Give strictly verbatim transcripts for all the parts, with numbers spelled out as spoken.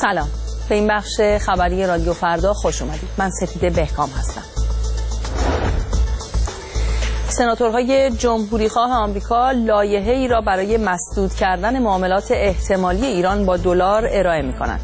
سلام، به این بخش خبری رادیو فردا خوش اومدید. من سپیده بهکام هستم. سناتورهای جمهوریخواه آمریکا لایحه‌ای را برای مسدود کردن معاملات احتمالی ایران با دلار ارائه می‌کنند.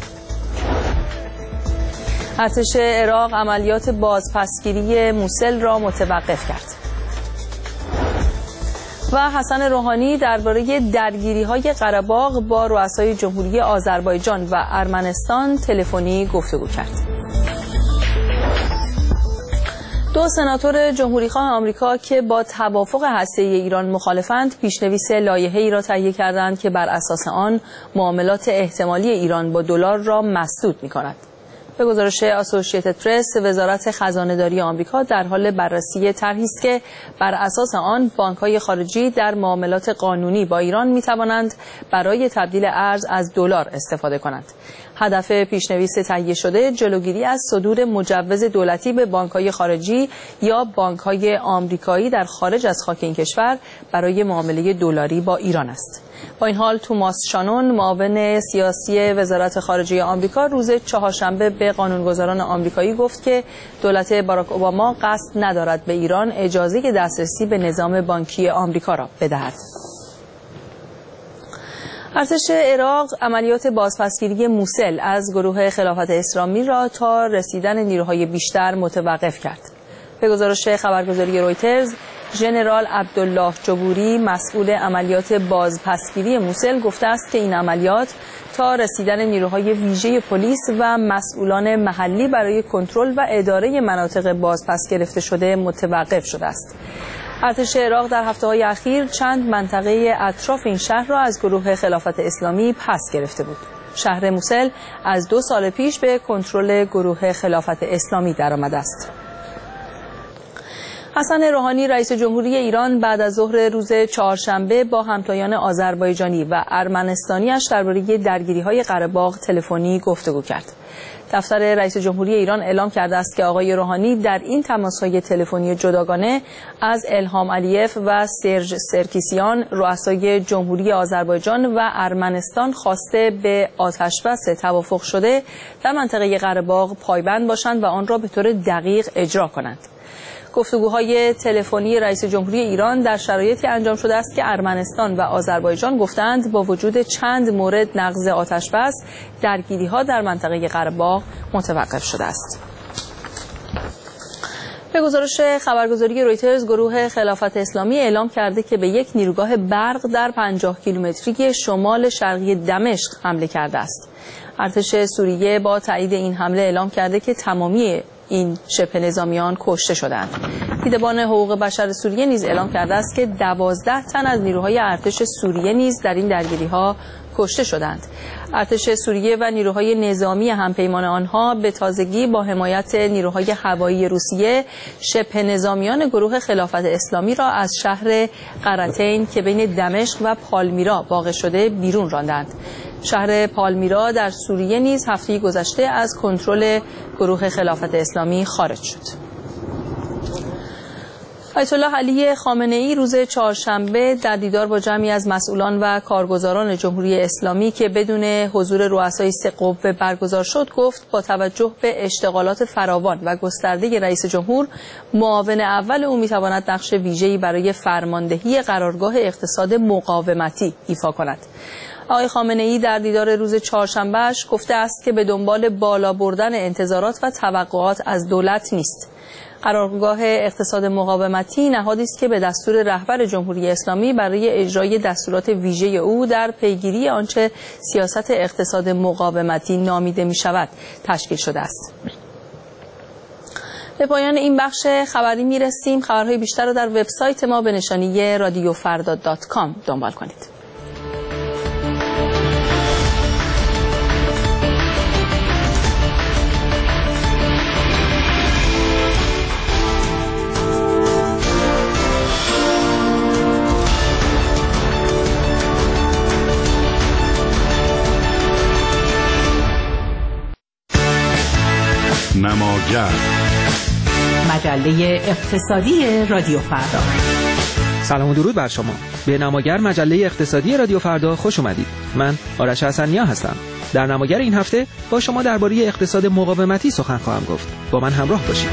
ارتش عراق عملیات بازپسگیری موسل را متوقف کرد. و حسن روحانی درباره درگیری‌های قره‌باغ با رؤسای جمهوری آذربایجان و ارمنستان تلفنی گفتگو کرد. دو سناتور جمهوریخواه آمریکا که با توافق هسته‌ای ایران مخالفند، پیشنویس لایحه‌ای را تهیه کردند که بر اساس آن معاملات احتمالی ایران با دلار را مسدود می‌کند. به گزارش اسوسییتد پرس، وزارت خزانه‌داری آمریکا در حال بررسی طرحی است که بر اساس آن بانک‌های خارجی در معاملات قانونی با ایران می‌توانند برای تبدیل ارز از دلار استفاده کنند. هدف پیشنویس تهیه شده جلوگیری از صدور مجوز دولتی به بانک‌های خارجی یا بانک‌های آمریکایی در خارج از خاک این کشور برای معامله دلاری با ایران است. با این حال توماس شانون، معاون سیاسی وزارت خارجه آمریکا، روز چهارشنبه به قانونگذاران آمریکایی گفت که دولت باراک اوباما قصد ندارد به ایران اجازه دسترسی به نظام بانکی آمریکا را بدهد. ارتش عراق عملیات بازپسگیری موسل از گروه خلافت اسلامی را تا رسیدن نیروهای بیشتر متوقف کرد. به گزارش خبرگزاری رویترز، ژنرال عبدالله جبوری، مسئول عملیات بازپسگیری موسل، گفته است که این عملیات تا رسیدن نیروهای ویژه پلیس و مسئولان محلی برای کنترل و اداره مناطق بازپس گرفته شده متوقف شده است. ارتش عراق در هفته‌های اخیر چند منطقه اطراف این شهر را از گروه خلافت اسلامی پس گرفته بود. شهر موسل از دو سال پیش به کنترل گروه خلافت اسلامی درآمده است. حسن روحانی رئیس جمهوری ایران بعد از ظهر روز چهارشنبه با همتایان آذربایجانی و ارمنستانی‌اش درباره درگیری‌های قره‌باغ تلفنی گفتگو کرد. دفتر رئیس جمهوری ایران اعلام کرده است که آقای روحانی در این تماس‌های تلفنی جداگانه از الهام علیف و سرژ سرکیسیان، رؤسای جمهوری آذربایجان و ارمنستان، خواسته به آتشبس توافق شده در منطقه قره‌باغ پایبند باشند و آن را به طور دقیق اجرا کنند. گفتگوهای تلفنی رئیس جمهوری ایران در شرایطی انجام شده است که ارمنستان و آذربایجان گفتند با وجود چند مورد نقض آتشبس، درگیری‌ها در منطقه قره‌باغ متوقف شده است. به گزارش خبرگزاری رویترز، گروه خلافت اسلامی اعلام کرده که به یک نیروگاه برق در پنجاه کیلومتری شمال شرقی دمشق حمله کرده است. ارتش سوریه با تایید این حمله اعلام کرده که تمامی این شبه نظامیان کشته شدند. دیدبان حقوق بشر سوریه نیز اعلام کرده است که دوازده تن از نیروهای ارتش سوریه نیز در این درگیری‌ها کشته شدند. ارتش سوریه و نیروهای نظامی همپیمان آنها به تازگی با حمایت نیروهای هوایی روسیه شبه نظامیان گروه خلافت اسلامی را از شهر قرتین که بین دمشق و پالمیرا واقع شده بیرون راندند. شهر پالمیرا در سوریه نیز هفته گذشته از کنترل گروه خلافت اسلامی خارج شد. آیت الله علی خامنه‌ای روز چهارشنبه در دیدار با جمعی از مسئولان و کارگزاران جمهوری اسلامی که بدون حضور رؤسای سه قوه برگزار شد، گفت با توجه به اشتغالات فراوان و گسترده رئیس جمهور، معاون اول او می‌تواند نقش ویژه‌ای برای فرماندهی قرارگاه اقتصاد مقاومتی ایفا کند. آقای خامنه‌ای در دیدار روز چهارشنبه‌اش گفته است که به دنبال بالا بردن انتظارات و توقعات از دولت نیست. قرارگاه اقتصاد مقاومتی نهادی است که به دستور رهبر جمهوری اسلامی برای اجرای دستورات ویژه او در پیگیری آنچه سیاست اقتصاد مقاومتی نامیده می شود تشکیل شده است. به پایان این بخش خبری می رسیم. خبرهای بیشتر را در وبسایت ما به نشانی رادیو فردا دات کام دنبال کنید. نماگر، مجله اقتصادی رادیو فردا. سلام و درود بر شما. به نماگر، مجله اقتصادی رادیو فردا خوش اومدید. من آرش حسنیا هستم. در نماگر این هفته با شما درباره اقتصاد مقاومتی سخن خواهم گفت. با من همراه باشید.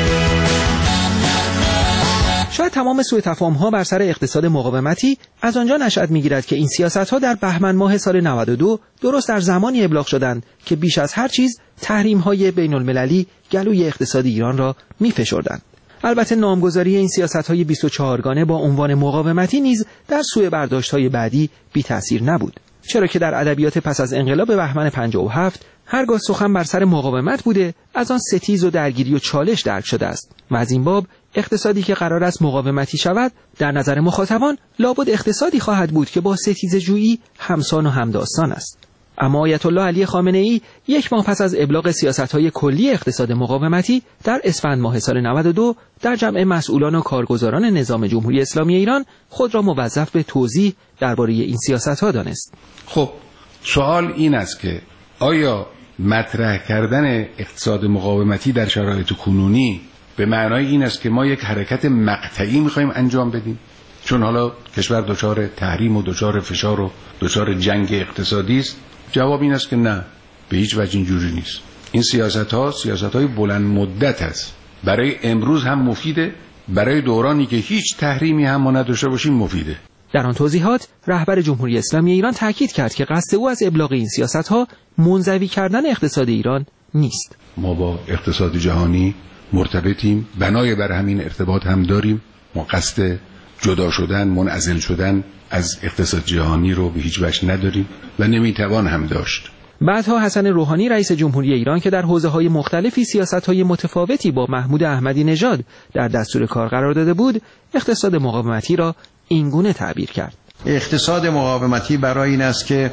شاید تمام سوء تفاهم‌ها بر سر اقتصاد مقاومتی از آنجا نشأت می‌گیرد که این سیاست‌ها در بهمن ماه سال نود و دو درست در زمانی ابلاغ شدند که بیش از هر چیز تحریم‌های بین‌المللی گلوی اقتصاد ایران را می‌فشردند. البته نامگذاری این سیاست‌های بیست و چهار گانه با عنوان مقاومتی نیز در سوء برداشت‌های بعدی بی تأثیر نبود، چرا که در ادبیات پس از انقلاب بهمن پنجاه و هفت هرگاه سخن بر سر مقاومت بوده از آن ستیز و درگیری و چالش درک شده است و از این باب اقتصادی که قرار است مقاومتی شود در نظر مخاطبان لابد اقتصادی خواهد بود که با ستیزجویی همسان و همداستان است. اما آیت الله علی خامنه ای یک ماه پس از ابلاغ سیاست‌های کلی اقتصاد مقاومتی در اسفند ماه سال نود و دو در جمع مسئولان و کارگزاران نظام جمهوری اسلامی ایران خود را موظف به توضیح درباره این سیاست‌ها دانست. خب سوال این است که آیا مطرح کردن اقتصاد مقاومتی در شرایط کنونی به معنای این است که ما یک حرکت مقطعی می‌خوایم انجام بدیم چون حالا کشور دچار تحریم و دچار فشار و دچار جنگ اقتصادی است؟ جواب این است که نه، به هیچ وجه اینجوری نیست. این سیاست‌ها سیاست‌های بلند مدت است. برای امروز هم مفیده، برای دورانی که هیچ تحریمی هم ما نداشته باشیم مفیده. در آن توضیحات رهبر جمهوری اسلامی ایران تاکید کرد که قصد او از ابلاغ این سیاست‌ها منزوی کردن اقتصاد ایران نیست. ما با اقتصاد جهانی مرتبطیم، بنای بر همین ارتباط هم داریم. ما قصد جدا شدن، منعزل شدن از اقتصاد جهانی رو به هیچ وجه نداریم و نمیتوان هم داشت. بعدها حسن روحانی رئیس جمهوری ایران که در حوزه‌های مختلفی سیاست‌های متفاوتی با محمود احمدی نژاد در دستور کار قرار داده بود، اقتصاد مقاومتی را اینگونه تعبیر کرد: اقتصاد مقاومتی برای این است که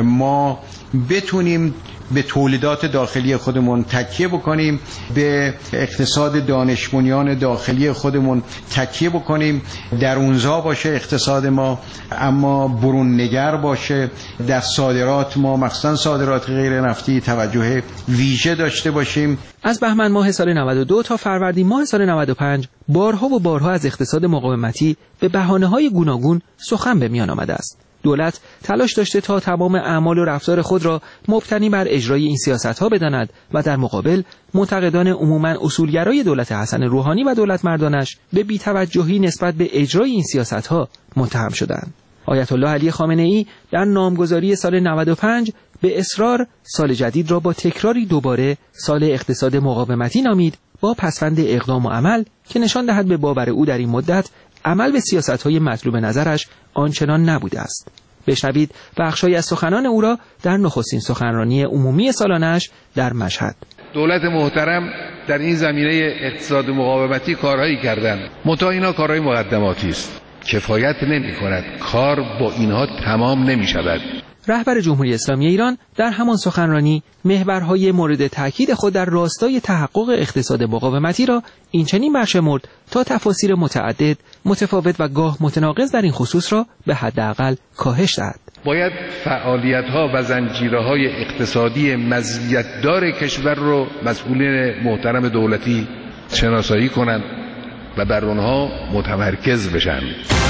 ما بتونیم به تولیدات داخلی خودمون تکیه بکنیم، به اقتصاد دانش بنیان داخلی خودمون تکیه بکنیم، درونزا باشه اقتصاد ما اما برون نگر باشه، در صادرات ما مخصوصا صادرات غیر نفتی توجه ویژه داشته باشیم. از بهمن ماه سال نود و دو تا فروردین ماه سال نود و پنج بارها و بارها از اقتصاد مقاومتی به بهانه‌های گوناگون سخن به میان آمده است. دولت تلاش داشته تا تمام اعمال و رفتار خود را مبتنی بر اجرای این سیاست‌ها بداند و در مقابل معتقدان عموماً اصولگرای دولت حسن روحانی و دولت مردانش به بی‌توجهی نسبت به اجرای این سیاست‌ها متهم شدند. آیت الله علی خامنه ای در نامگذاری سال نود و پنج به اصرار سال جدید را با تکراری دوباره سال اقتصاد مقاومتی نامید، با پسوند اقدام و عمل که نشان دهد به باور او در این مدت عمل به سیاست‌های مطلوب نظرش آنچنان نبوده است. بشنوید بخشی از سخنان او را در نخستین سخنرانی عمومی سالانه‌اش در مشهد. دولت محترم در این زمینه اقتصاد مقاومتی کارهایی کردند، منتها اینا کارهای مقدماتی است، کفایت نمی‌کند، کار با اینها تمام نمی‌شود. رهبر جمهوری اسلامی ایران در همان سخنرانی محورهای مورد تاکید خود در راستای تحقق اقتصاد مقاومتی را اینچنین برشمرد تا تفاسیر متعدد، متفاوت و گاه متناقض در این خصوص را به حداقل کاهش دهد. باید فعالیت‌ها و زنجیره‌های اقتصادی مزیت‌دار کشور را مسئولین محترم دولتی شناسایی کنند و بر آنها متمرکز بشن.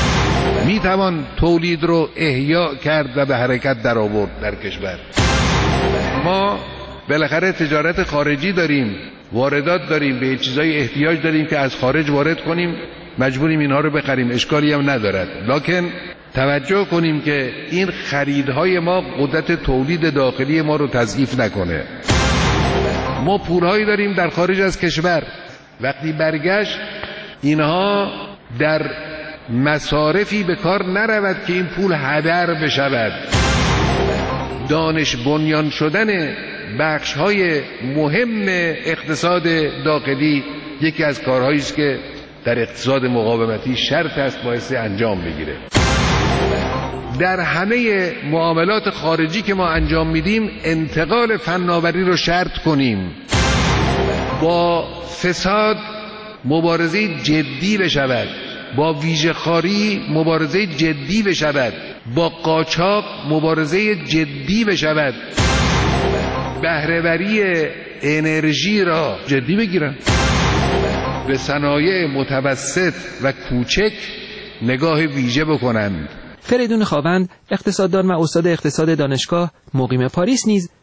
می توان تولید رو احیا کرد و به حرکت در آورد در کشور. ما بالاخره تجارت خارجی داریم، واردات داریم، به چیزای احتیاج داریم که از خارج وارد کنیم، مجبوریم اینها رو بخریم، اشکالی هم ندارد. لکن توجه کنیم که این خریدهای ما قدرت تولید داخلی ما رو تضعیف نکنه. ما پولهایی داریم در خارج از کشور، وقتی برگشت اینها در مصارفی به کار نرود که این پول هدر بشود. دانش بنیان شدن بخش‌های مهم اقتصاد داخلی یکی از کارهایی است که در اقتصاد مقاومتی شرط است باعث انجام بگیره. در همه معاملات خارجی که ما انجام میدیم انتقال فناوری رو شرط کنیم، با فساد مبارزه جدی بشود، با ویژه‌خواری مبارزه جدی بشود، با قاچاق مبارزه جدی بشود، بهره‌وری انرژی را جدی بگیرن، به صنایع متوسط و کوچک نگاه ویژه بکنند. فریدون خاوند اقتصاددان و استاد اقتصاد دانشگاه مقیم پاریس نیز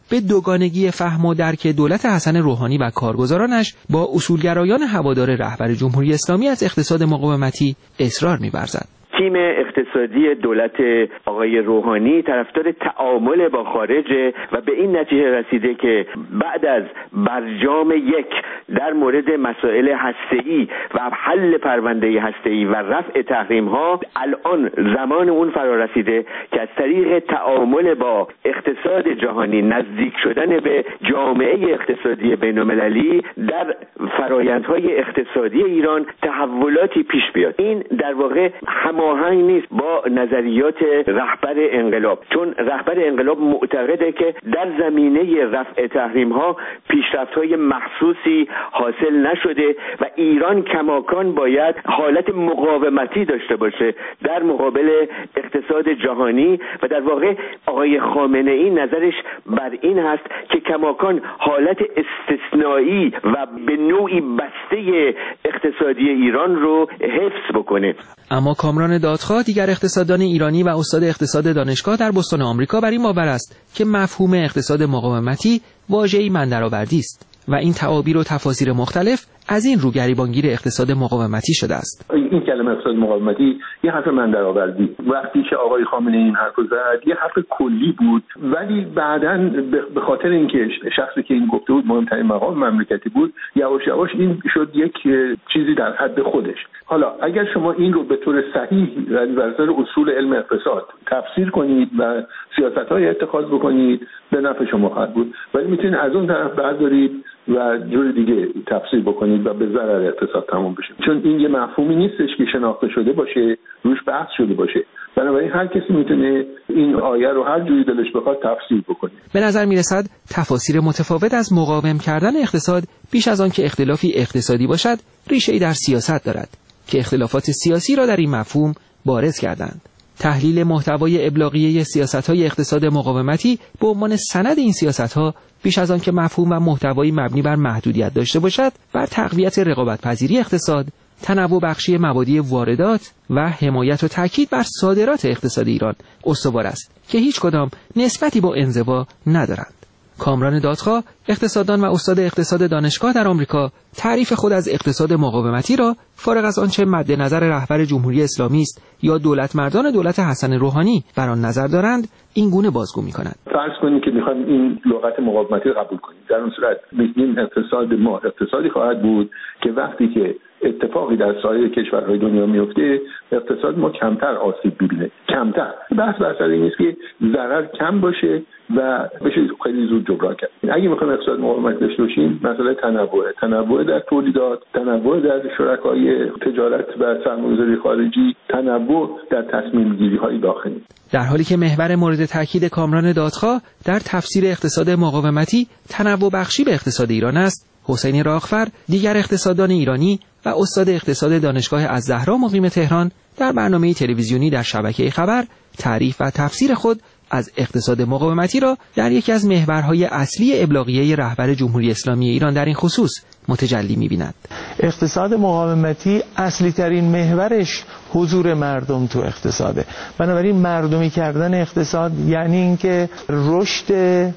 به دوگانگی فهم و درک دولت حسن روحانی و کارگزارانش با اصولگرایان هوادار رهبر جمهوری اسلامی از اقتصاد مقاومتی اصرار می‌ورزد. تیم اقتصادی دولت آقای روحانی طرفدار تعامل با خارج و به این نتیجه رسیده که بعد از برجام یک در مورد مسائل هسته‌ای و حل پرونده هسته‌ای و رفع تحریم‌ها الان زمان اون فرا رسیده که از طریق تعامل با اقتصاد جهانی نزدیک شدن به جامعه اقتصادی بین‌المللی در فرآیندهای اقتصادی ایران تحولاتی پیش بیاد. این در واقع هم آهنگ نیست با نظریات رهبر انقلاب، چون رهبر انقلاب معتقده که در زمینه رفع تحریم ها پیشرفت های محسوسی حاصل نشده و ایران کماکان باید حالت مقاومتی داشته باشه در مقابل اقتصاد جهانی و در واقع آقای خامنه ای نظرش بر این هست که کماکان حالت استثنایی و به نوعی بسته اقتصادی ایران رو حفظ بکنه. اما کامران دادخواه دیگر اقتصاددان ایرانی و استاد اقتصاد دانشگاه در بوستون آمریکا بر این باور است که مفهوم اقتصاد مقاومتی واژه‌ای مندرآوردی است و این تعابیر و تفاسیر مختلف از این رو گریبانگیر اقتصاد مقاومتی شده است. این کلمه اقتصاد مقاومتی یه حرف مندرآوردی، وقتی که آقای خامنه این حرف زد یه حرف کلی بود، ولی بعداً به خاطر اینکه شخصی که این گفته بود مهمترین مقام مملکتی بود، یواش یواش این شد یک چیزی در حد خودش. حالا اگر شما این رو به طور صحیح بر اساس اصول علم اقتصاد تفسیر کنید و سیاست‌های اتخاذ بکنید به نفع شما خواهد بود، ولی میتونید از اون طرف بردارید و جور دیگه تفسیر بکنید و به ضرر اقتصاد تمام بشه، چون این یه مفهومی نیستش که شناخته شده باشه، روش بحث شده باشه. بنابراین هر کسی میتونه این آیه رو هر جوری دلش بخواد تفسیر بکنه. به نظر میرسد تفاسیر متفاوت از مقاوم کردن اقتصاد بیش از آن که اختلافی اقتصادی باشد ریشه‌ای در سیاست دارد که اختلافات سیاسی را در این مفهوم بارز کردند. تحلیل محتوای ابلاغیه سیاست‌های اقتصاد مقاومتی به عنوان سند این سیاست‌ها بیش از آن که مفهوم و محتوایی مبنی بر محدودیت داشته باشد، بر تقویت رقابت‌پذیری اقتصاد، تنوع بخشی مبادی واردات و حمایت و تاکید بر صادرات اقتصاد ایران استوار است که هیچ کدام نسبتی با انزوا ندارند. کامران دادخواه، اقتصاددان و استاد اقتصاد دانشگاه در آمریکا، تعریف خود از اقتصاد مقاومتی را فارغ از آنچه مد نظر رهبر جمهوری اسلامی است یا دولت مردان دولت حسن روحانی بر آن نظر دارند این گونه بازگو می‌کند. فرض کنید که می‌خوایم این لغت مقاومتی رو قبول کنیم، در اون صورت می‌گیم اقتصاد ما اقتصادی خواهد بود که وقتی که اتفاقی در سایر کشورهای دنیا میفته اقتصاد ما کمتر آسیب ببینه، کمتر. بحث بر سر این است که ضرر کم باشه و بشه خیلی زود جبران کرد. اگه می‌خوایم اقتصاد مقاومت داشته باشیم، مسئله تنوع، تنوع در تولیدات، تنوع در شرکای تجارت و سرمایه‌گذاری خارجی، تنوع در تصمیم‌گیری‌های داخلی. در حالی که محور مورد تاکید کامران دادخواه در تفسیر اقتصاد مقاومتی تنوع بخشی به اقتصاد ایران است، حسین راغفر، دیگر اقتصاددان ایرانی و استاد اقتصاد دانشگاه الزهرا مقیم تهران، در برنامه تلویزیونی در شبکه خبر تعریف و تفسیر خود از اقتصاد مقاومتی را در یکی از محورهای اصلی ابلاغیه رهبر جمهوری اسلامی ایران در این خصوص متجلی می‌بیند. اقتصاد مقاومتی اصلی ترین محورش حضور مردم تو اقتصاده. بنابراین مردمی کردن اقتصاد یعنی اینکه رشد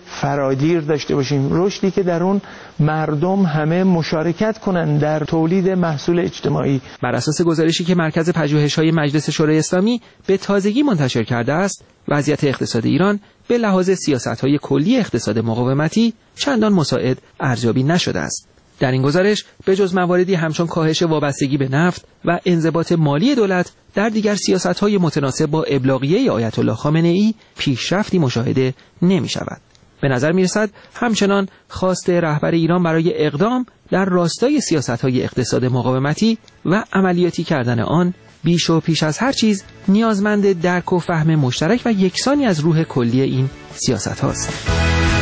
فراگیر داشته باشیم، رشدی که در اون مردم همه مشارکت کنند در تولید محصول اجتماعی. بر اساس گزارشی که مرکز پژوهش‌های مجلس شورای اسلامی به تازگی منتشر کرده است، وضعیت اقتصاد ایران به لحاظ سیاست‌های کلی اقتصاد مقاومتی چندان مساعد ارزیابی نشده است. در این گزارش به جز مواردی همچون کاهش وابستگی به نفت و انضباط مالی دولت در دیگر سیاست‌های متناسب با ابلاغیه آیت الله خامنه ای پیشرفتی مشاهده نمی‌شود. به نظر می‌رسد همچنان خواست رهبر ایران برای اقدام در راستای سیاست‌های اقتصاد مقاومتی و عملیاتی کردن آن بیش و پیش از هر چیز نیازمند درک و فهم مشترک و یکسانی از روح کلی این سیاست‌هاست.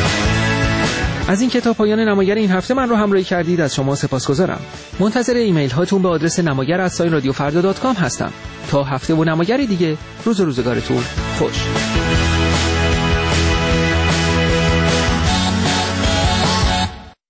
از این کتاب پایان نماگر این هفته من رو همراهی کردید از شما سپاسگزارم. منتظر ایمیل هاتون به آدرس نماگر ات رادیو فردا دات کام هستم. تا هفته و نماگری دیگه، روز و روزگارتون خوش.